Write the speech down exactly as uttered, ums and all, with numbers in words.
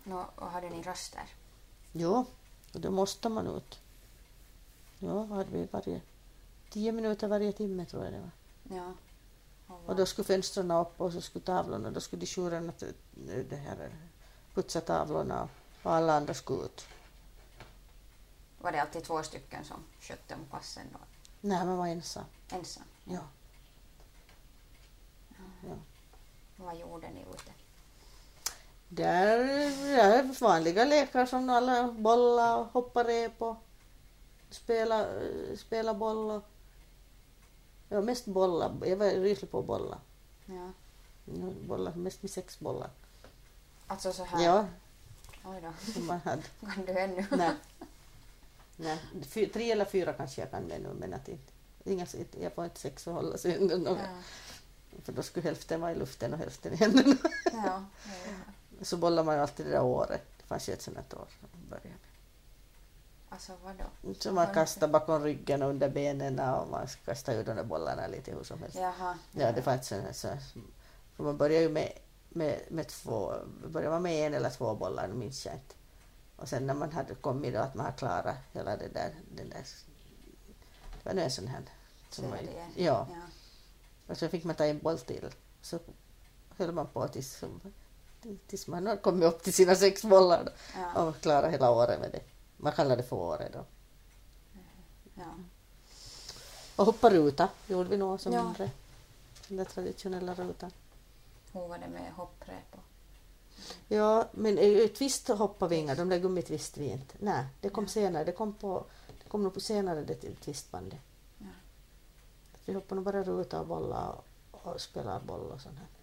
No, och hade ni raster? Jo, och då måste man ut. Ja, hade vi varje tio minuter varje timme tror jag det var. Ja. Och då skulle fönstren upp och så skulle tavlorna, då skulle de tjurarna det här, putsa tavlorna och alla andra skulle ut. Var det alltid två stycken som skötte om passen då? Nej, man var ensam. Ensam? Ja. Ja. Vad gjorde ni ute? Där är vanliga lekar som alla bollar och hoppa rep och spela, spela boll. Och, ja, mest bollar. Jag var ryslig på bollar. Ja. Bollar, mest med sex bollar. Alltså så här? Ja, Oj då. som man hade. Kan du ännu? Nej. Nej, fy, tre eller fyra kanske jag kan med nu, men att inte, inga, jag får inte sex att hålla sig under någon. Ja. För då skulle hälften vara i luften och hälften i händerna. Ja. Ja. Så bollar man ju alltid det där året. Det fanns ju ett sånt här år som började. Alltså vadå? Så man kastar bakom ryggen och under benen och man kastar ju de där bollarna lite hur som helst. Jaha. Ja, det fanns sån här, så, för man börjar ju med, med, med två, börjar man med en eller två bollar, nu minns jag inte. Och sen när man hade kommit då att man hade klarat hela det där, den där, det var nu en sån här. Som var, ja. Ja. Och så fick man ta en boll till. Så höll man på tills, tills man har kommit upp till sina sex bollar då, Ja. och klarade hela året med det. Man kallar det för året då. Ja. Och hoppa ruta gjorde vi nog som Ja. mindre. Den där traditionella rutan. Hur var det med hopprep? Ja, men eh, twist hoppar vi inga, de där gummitvist vi inte. Nej, det kom Ja. senare. Det kom, på, det kom nog på senare det till twistbandet. Ja. Vi hoppar nog bara ruta och bollar och, och spelar boll och sånt här.